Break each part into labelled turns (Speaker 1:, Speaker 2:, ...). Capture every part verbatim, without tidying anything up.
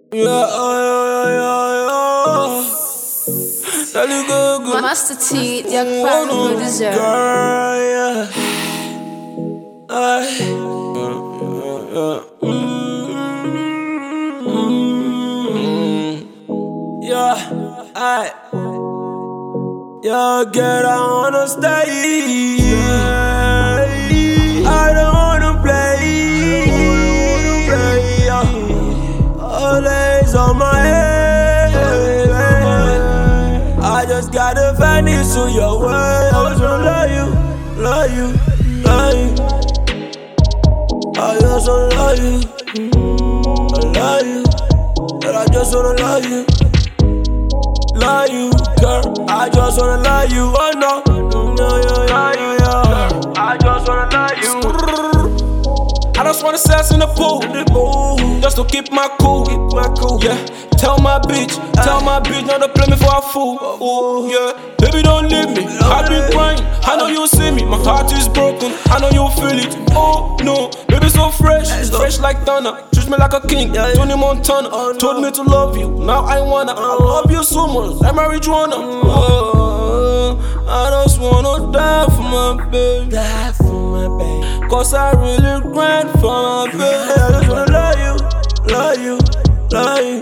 Speaker 1: Yeah, yeah, yeah, yeah. Tell you go, go.
Speaker 2: Master T, Jack Parry producer.
Speaker 1: Girl, yeah. Ay. Yeah, yeah, yeah. Ay. Yeah, girl, I wanna stay. Yeah. I don't wanna play. Always on my head. I just gotta find it to your way. I just wanna love you, love you, love you. I just wanna love you, I love you. And I just wanna love you, love you, girl. I just wanna love you, oh no. Yeah, yeah, yeah, yeah. I just wanna love you.
Speaker 3: I just wanna sex in the pool, just to keep my cool.
Speaker 1: Keep my cool.
Speaker 3: Yeah, tell my bitch, tell my bitch not to play me for a fool. Ooh, yeah, baby don't leave me. I've been crying, I know you see me. My heart is broken, I know you feel it. Oh no, baby so fresh, fresh like thunder. Treat me like a king, Tony Montana. Told me to love you, now I wanna. I love you so much, like marijuana. Oh, I just wanna die for my baby.
Speaker 1: Die for my baby.
Speaker 3: Cause I really grind for my baby.
Speaker 1: I just wanna love you, love you, love you.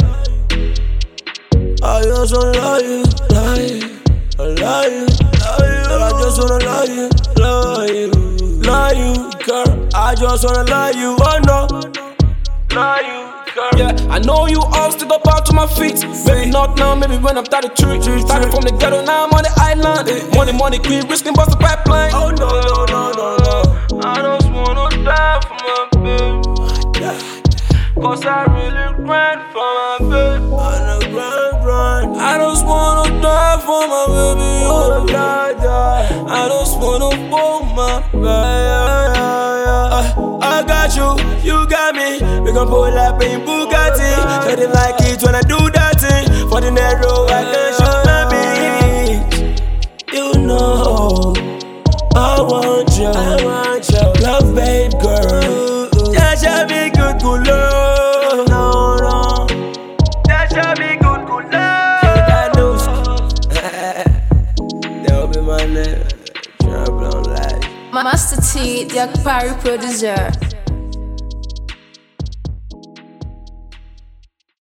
Speaker 1: I just wanna love you, love you, I love you, love you. I just wanna love you, love you, love you, girl. I just wanna love you, oh no, love you.
Speaker 3: Yeah, I know you all still up out to my feet. Maybe not now, maybe when I'm thirty-three. Started from the ghetto, now I'm on the island. Money, money, queen, risking bust the pipeline.
Speaker 1: Oh no, no, no, no, no.
Speaker 3: I just wanna die for my baby. Cause I really grind for my baby.
Speaker 1: On the grind, grind.
Speaker 3: I just wanna die for my baby.
Speaker 1: Oh, die, die.
Speaker 3: I just wanna hold my
Speaker 1: baby. I got you, you got me. We gon' pull up in Bugatti. Said they like it when I do that thing. For the narrow, I can shoot my bitch. You know, I want you, I want you. Love, babe, girl. That shall be good, good love. No, no. That shall be good, good love. That news. That'll be my name. Trouble on life.
Speaker 2: Master T, Jack Parry producer.